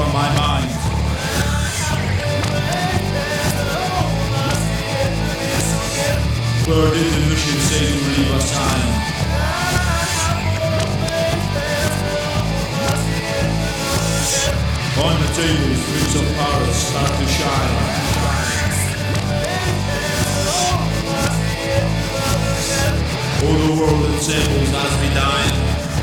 from my mind. Bird in the mission say to leave us time. On the tables, rings of Paris start to shine. All the world assembles as we dine.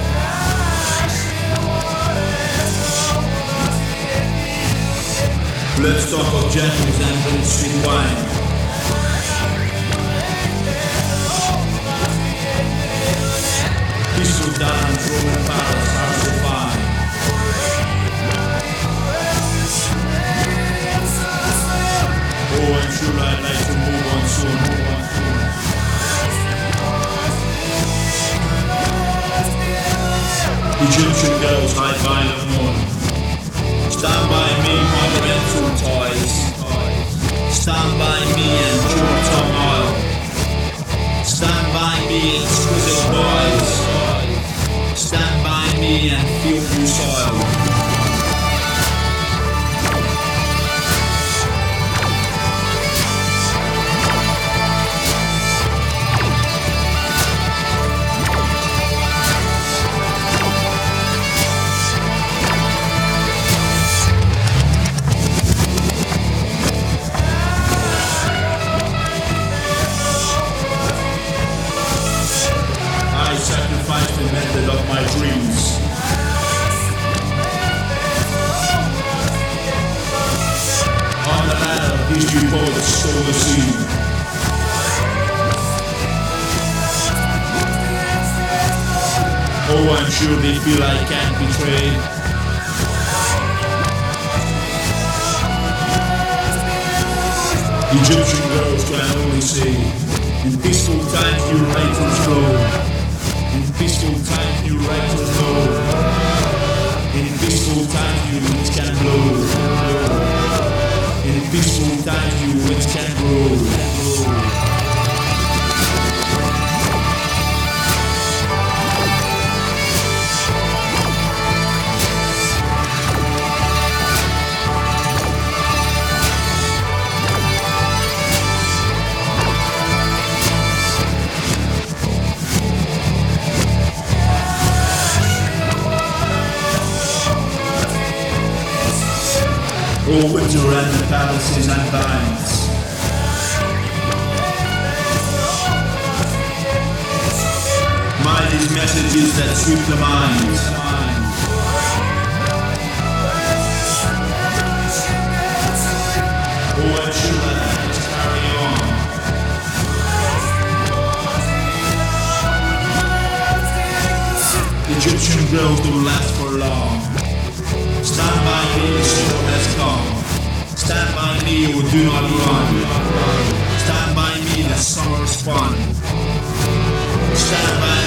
Let's talk of gentles and drink sweet wine. Peaceful dance, Roman Paris, hard to find. Oh, I'm sure I'd like to move on soon. Egyptian girls hide violent moon. Stand by me, monumental toys. Stand by me and pure turmoil. Stand by me, exquisite boys. Stand by me and feel new soil. Sacrifice the method of my dreams. On the ladder, these two poets stole the sea. Oh, I'm sure they feel I can't betray. Egyptian girls can only say, in peaceful times your rifles flow. In peaceful times you right to flow. In peaceful times you winds can blow. In peaceful times you winds can grow. Oh, winter and the palaces and vines. Mind is messages that sweep the mind. Oh, I'm sure that things carry on. Egyptian girls don't last for long. Stand by me, the storm has come. Stand by me, or do not run. Stand by me, the summer's fun. Stand by